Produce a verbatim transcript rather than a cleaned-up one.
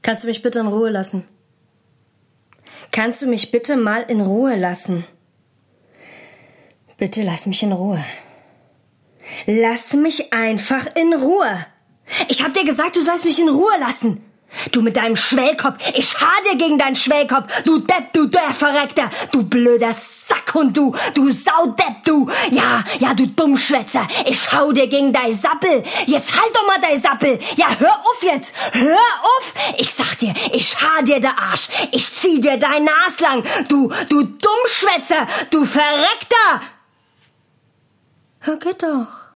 Kannst du mich bitte in Ruhe lassen? Kannst du mich bitte mal in Ruhe lassen? Bitte lass mich in Ruhe. Lass mich einfach in Ruhe. Ich hab dir gesagt, du sollst mich in Ruhe lassen. Du mit deinem Schwellkopf, ich haar dir gegen deinen Schwellkopf. Du Depp, du der Verreckter, du blöder Sackhund, du, du Saudepp, du. Ja, ja, du Dummschwätzer, ich hau dir gegen dein Sappel. Jetzt halt doch mal dein Sappel. Ja, hör auf jetzt, hör auf. Ich sag dir, ich haar dir der Arsch. Ich zieh dir dein Nas lang. Du, du Dummschwätzer, du Verreckter. Hör, geht doch.